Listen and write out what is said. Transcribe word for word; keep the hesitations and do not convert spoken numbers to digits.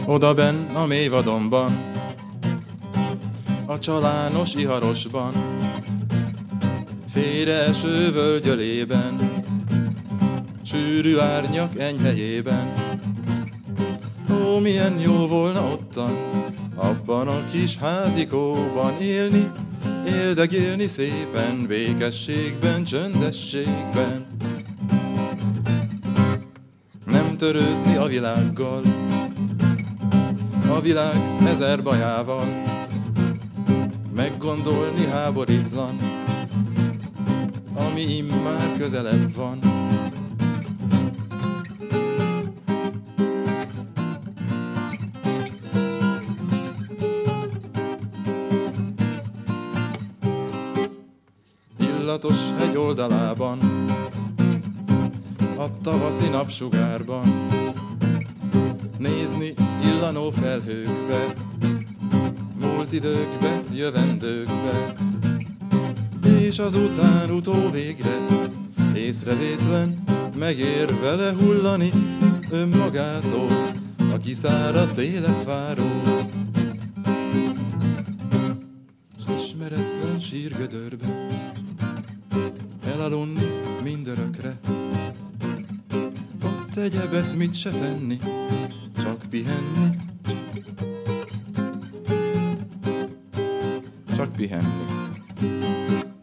Odabenn a mély vadonban, a csalános iharosban, félreeső völgyölében, sűrű árnyak enyhelyében. Ó, milyen jó volna ottan, abban a kis házikóban élni, éldegélni szépen, békességben, csöndességben. Nem törődni a világgal, a világ ezer bajával, meggondolni háborítlan, ami immár közelebb van. Illatos hegy oldalában, a tavaszi napsugárban, nézni illanó felhőkbe, múlt időkbe, jövendőkbe, és azután utó végre, észrevétlen megér vele hullani önmagától a kiszáradt életfáról. S ismeretlen sírgödörbe elaludni mindörökre, ott egyebet mit se tenni, csak pihenni, csak pihenni.